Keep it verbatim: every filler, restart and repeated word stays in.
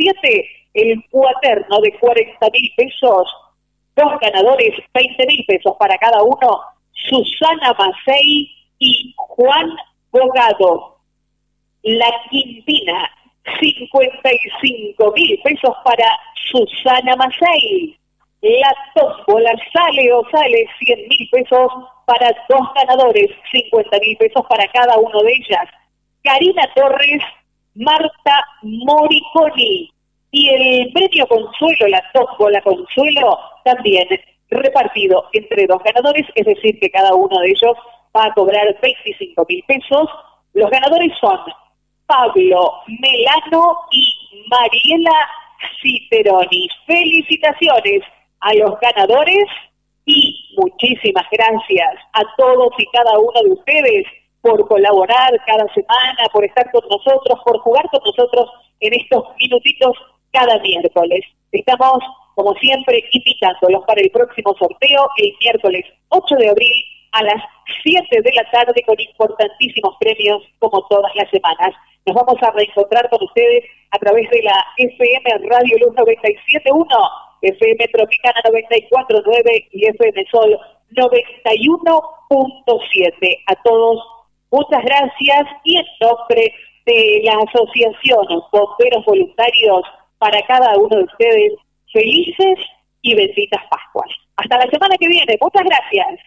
siete, el cuaterno de cuarenta mil pesos. Dos ganadores, veinte mil pesos para cada uno, Susana Macei y Juan Bogado. La quintina, cincuenta y cinco mil pesos para Susana Macei. La tómbola sale o sale cien mil pesos para dos ganadores, cincuenta mil pesos para cada uno de ellas. Karina Torres, Marta Moriconi. Y el premio consuelo, la tómbola consuelo, también repartido entre dos ganadores, es decir, que cada uno de ellos va a cobrar veinticinco mil pesos. Los ganadores son Pablo Melano y Mariela Citeroni. Felicitaciones a los ganadores y muchísimas gracias a todos y cada uno de ustedes por colaborar cada semana, por estar con nosotros, por jugar con nosotros en estos minutitos cada miércoles. Estamos, como siempre, invitándolos para el próximo sorteo el miércoles ocho de abril a las siete de la tarde con importantísimos premios como todas las semanas. Nos vamos a reencontrar con ustedes a través de la F M Radio Luz noventa y siete punto uno, F M Tropicana noventa y cuatro punto nueve y F M Sol noventa y uno punto siete. A todos, muchas gracias y en nombre de la Asociación Bomberos Voluntarios, para cada uno de ustedes, felices y benditas Pascuas. Hasta la semana que viene. Muchas gracias.